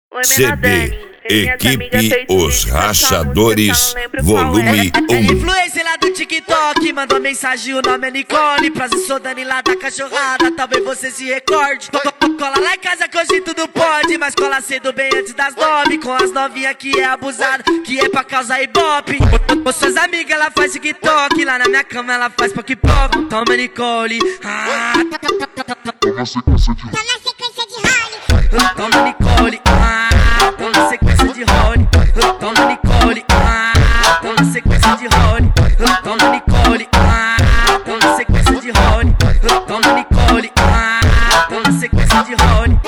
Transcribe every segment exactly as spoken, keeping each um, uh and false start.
C D, equipe Os Rachadores, volume um. um. Influência lá do TikTok, mandou mensagem, o nome é Nicole. Prazer, sou Dani lá da cachorrada, talvez você se recorde. Cola lá em casa que hoje tudo pode, mas cola cedo bem antes das nove. Com as novinhas que é abusada, que é pra causar ibope. Com suas amigas ela faz TikTok, lá na minha cama ela faz pop-pop. Toma Nicole, ah. Toma sequência de Toma Toma Nicole, ah. Toma sequência de Rony. Toma Nicole, ah. Toma sequência de Rony. Toma Nicole, ah. Toma sequência de Rony. Toma Nicole, ah. Toma sequência de Rony.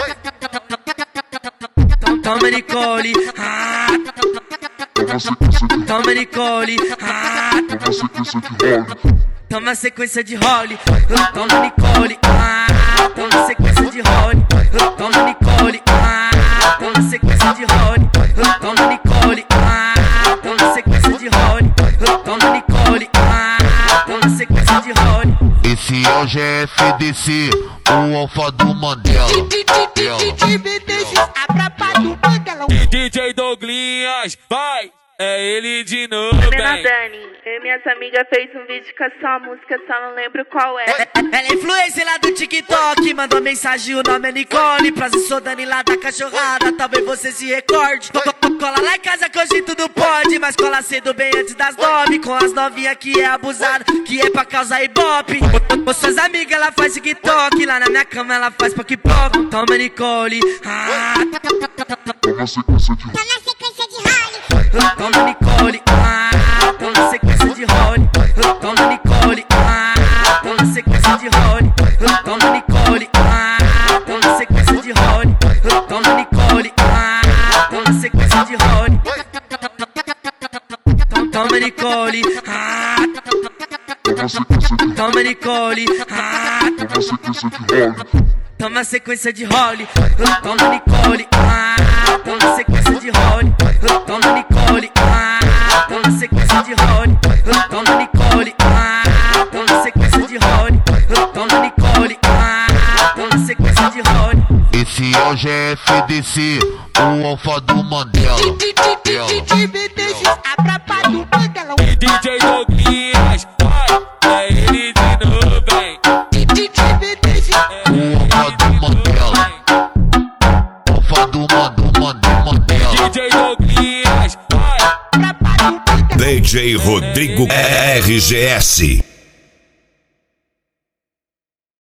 Toma Nicole, ah. Toma Nicole, ah. Toma sequência de role. Toma sequência de Rony. Toma Nicole, ah. Toma sequência de Rony. Toma Nicole, ah. Toma sequência de Rony. Toma Nicole, ah. Toma sequência de Rony. Toma Nicole, ah. Toma sequência de Rony. Esse é o G F D C, o alfa do Mandela. D J Douglinhas, vai! É ele de novo, Menina hein? Dani, eu e minhas amigas fez um vídeo com a sua música, só não lembro qual é. Ela é influência lá do TikTok, mandou mensagem, o nome é Nicole. Prazer, sou Dani lá da cachorrada, talvez você se recorde. Cola lá em casa que hoje tudo pode, mas cola cedo bem antes das nove. Com as novinhas que é abusada, que é pra causar ibope. Com suas amigas ela faz TikTok, lá na minha cama ela faz pop-pop. Toma Nicole, ah. Toma sequência de Toma Nicole, ah. Toma sequência de Rony. Toma Nicole, ah. Toma sequência de Rony. Toma Nicole, ah. Toma sequência de Rony. Toma Nicole, ah. Toma sequência de Rony. Toma Nicole, ah. Toma Nicole, ah. Toma sequência de role. Toma sequência de Rony. Toma Nicole, ah. Toma sequência de Rony. Toma Nicole, ah. Toma sequência de Rony. Toma Nicole, ah. Toma sequência de Rony. Toma Nicole, ah. Toma sequência de Rony. Esse é o G F D C, o alfa do Mandela. D J Douglinhas, vai! É ele de novo, hein? O alfa do Mandela. Alfa do Mando, Mando, Mandela. D J Douglinhas, vai! D J Rodrigo R G S.